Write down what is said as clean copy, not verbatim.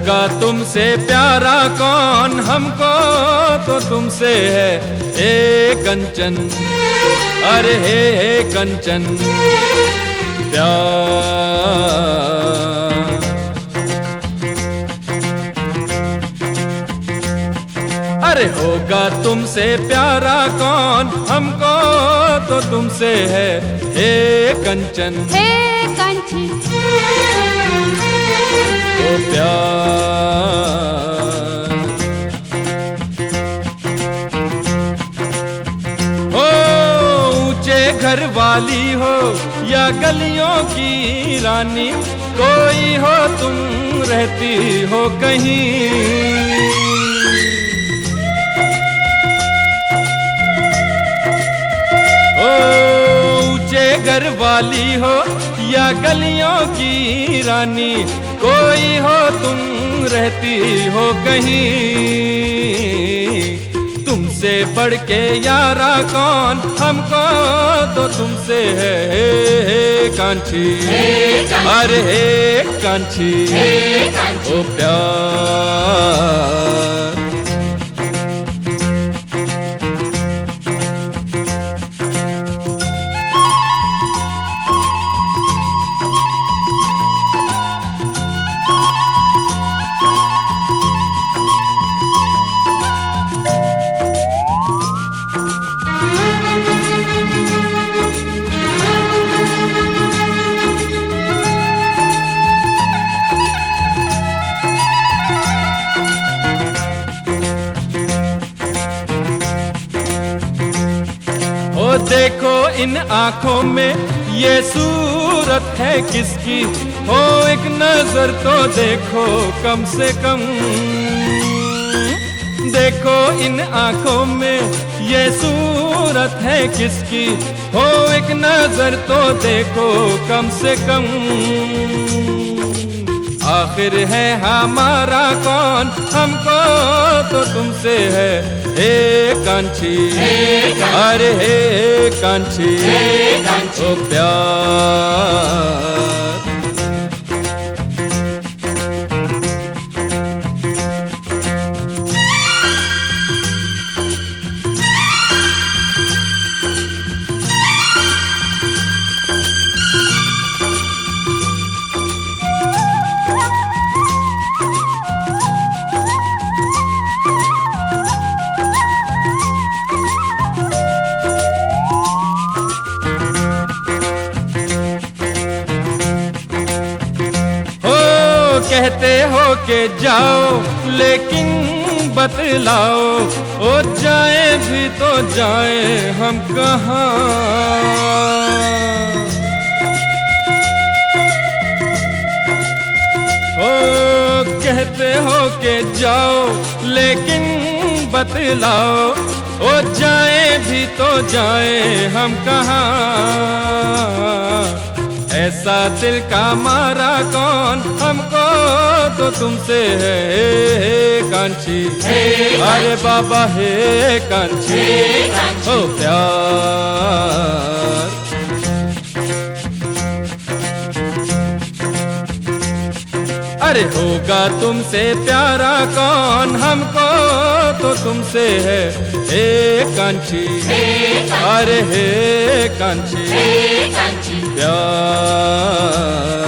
होगा तुमसे प्यारा कौन, हमको तो तुमसे है हे कंचन, अरे हे कंचन प्यार। अरे होगा तुमसे प्यारा कौन, हमको तो तुमसे है हे कंचन, हे कंचन ओ प्यार। हो ऊंचे घर वाली हो या गलियों की रानी, कोई हो तुम रहती हो कहीं। ऊंचे घर वाली हो या गलियों की रानी, कोई हो तुम रहती हो कहीं। तुमसे बढ़ के यारा कौन, हमको तो तुमसे है हे कांची, अरे हे कांची ओ प्यार। ओ देखो इन आंखों में ये सूरत है किसकी, हो एक नजर तो देखो कम से कम। देखो इन आंखों में ये सूरत है किसकी, हो एक नजर तो देखो कम से कम। आखिर है हमारा कौन, हमको तो तुमसे है हे कांची, अरे हे कांची ओ प्यार। कहते हो के जाओ लेकिन बतलाओ, ओ जाए भी तो जाए हम कहाँ। ओ कहते हो के जाओ लेकिन बतलाओ, ओ जाए भी तो जाए हम कहाँ। ऐसा दिल का मारा कौन, हमको तो तुमसे है हे कांची, अरे बाबा हे कांची ओ प्यार। अरे होगा तुमसे प्यारा कौन, हमको तो तुमसे है हे कांची, अरे हे कांची प्यार।